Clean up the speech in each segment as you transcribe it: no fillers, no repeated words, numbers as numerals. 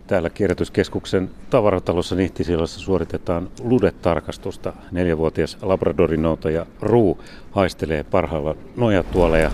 Täällä kierrätyskeskuksen tavaratalossa Nihtisillassa suoritetaan ludetarkastusta. 4-vuotias labradorinoutaja Ruu haistelee parhailla nojatuoleja.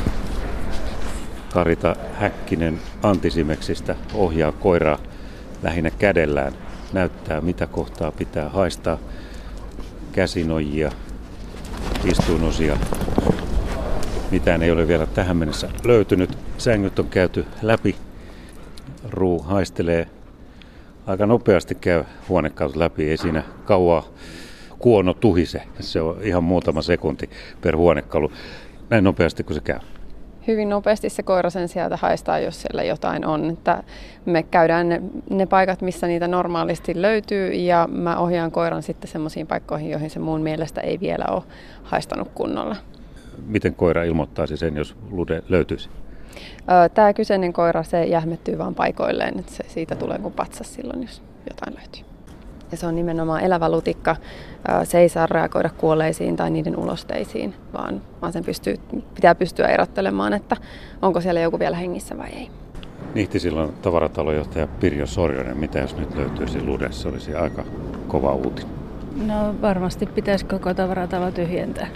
Karita Häkkinen Antisimeksistä ohjaa koiraa lähinnä kädellään. Näyttää mitä kohtaa pitää haistaa. Käsinojia, istuinosia. Mitään ei ole vielä tähän mennessä löytynyt. Sängyt on käyty läpi. Ruu haistelee aika nopeasti, käy huonekalut läpi, ei siinä kauaa kuono tuhise. Se on ihan muutama sekunti per huonekalu. Näin nopeasti kuin se käy. Hyvin nopeasti se koira sen sieltä haistaa, jos siellä jotain on. Että me käydään ne paikat, missä niitä normaalisti löytyy, ja mä ohjaan koiran sitten semmoisiin paikkoihin, joihin se mun mielestä ei vielä ole haistanut kunnolla. Miten koira ilmoittaisi sen, jos lude löytyisi? Tämä kyseinen koira, se jähmettyy vaan paikoilleen, että se siitä tulee kuin patsas silloin, jos jotain löytyy. Ja se on nimenomaan elävä lutikka. Se ei saa reagoida kuolleisiin tai niiden ulosteisiin, vaan sen pitää pystyä erottelemaan, että onko siellä joku vielä hengissä vai ei. Nihtisillan tavaratalojohtaja Pirjo Sorjonen, mitä jos nyt löytyisi lude? Se olisi aika kova uutinen. No varmasti pitäisi koko tavaratalo tyhjentää.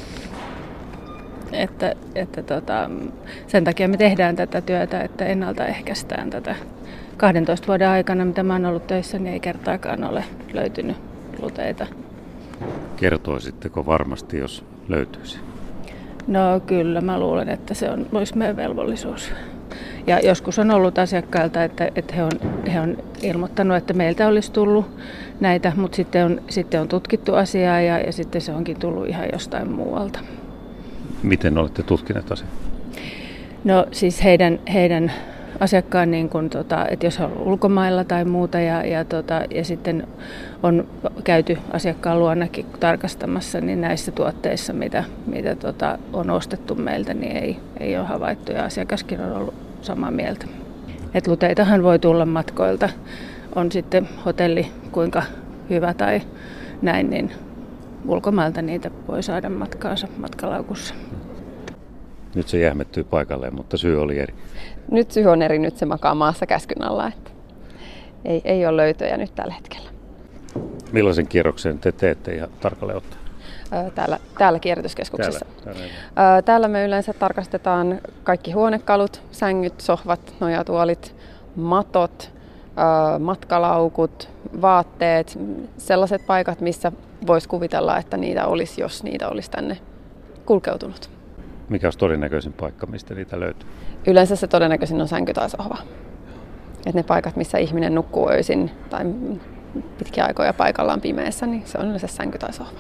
Sen takia me tehdään tätä työtä, että ennaltaehkäistään tätä. 12 vuoden aikana, mitä mä oon ollut töissä, niin ei kertaakaan ole löytynyt luteita. Kertoisitteko varmasti, jos löytyisi? No kyllä, mä luulen, että se olisi meidän velvollisuus. Ja joskus on ollut asiakkailta, että he on ilmoittanut, että meiltä olisi tullut näitä, mutta sitten on tutkittu asiaa ja sitten se onkin tullut ihan jostain muualta. Miten olette tutkineet asiaa? No siis heidän asiakkaan, niin kun, että jos on ulkomailla tai muuta ja sitten on käyty asiakkaan luonakin tarkastamassa, niin näissä tuotteissa, mitä on ostettu meiltä, niin ei ole havaittu ja asiakaskin on ollut samaa mieltä. Et luteitahan voi tulla matkoilta, on sitten hotelli kuinka hyvä tai näin, niin ulkomailta niitä voi saada matkaansa matkalaukussa. Nyt se jähmettyy paikalleen, mutta syy oli eri. Nyt syy on eri, nyt se makaa maassa käskyn alla. Että ei ole löytöjä nyt tällä hetkellä. Millaisen kierroksen te teette ihan tarkalleen ottaen? Täällä kierrätyskeskuksessa. Täällä me yleensä tarkastetaan kaikki huonekalut, sängyt, sohvat, nojatuolit, matot, matkalaukut, vaatteet, sellaiset paikat, missä voisi kuvitella, että niitä olisi, jos niitä olisi tänne kulkeutunut. Mikä olisi todennäköisin paikka, mistä niitä löytyy? Yleensä se todennäköisin on sänky tai sohva. Et ne paikat, missä ihminen nukkuu öisin tai pitkiä aikoja paikallaan pimeässä, niin se on yleensä sänky tai sohva.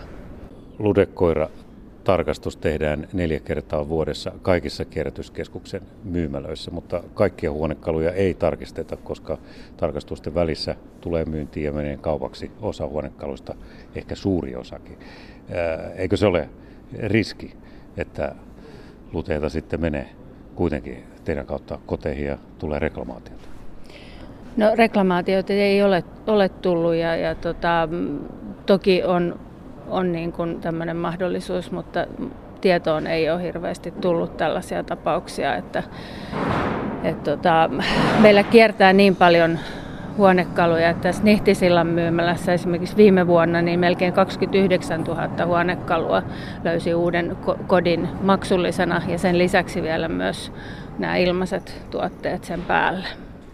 Ludekoira-tarkastus tehdään 4 kertaa vuodessa kaikissa kierrätyskeskuksen myymälöissä, mutta kaikkia huonekaluja ei tarkisteta, koska tarkastusten välissä tulee myyntiin ja menee kaupaksi osa huonekaluista, ehkä suuri osakin. Eikö se ole riski, että luteita sitten menee kuitenkin teidän kautta koteihin ja tulee reklamaatiota? No reklamaatioita ei ole tullut ja toki on niin kuin tämmöinen mahdollisuus, mutta tietoon ei ole hirveästi tullut tällaisia tapauksia, että meillä kiertää niin paljon huonekaluja. Tässä Nihtisillan myymälässä esimerkiksi viime vuonna niin melkein 29 000 huonekalua löysi uuden kodin maksullisena ja sen lisäksi vielä myös nämä ilmaiset tuotteet sen päälle.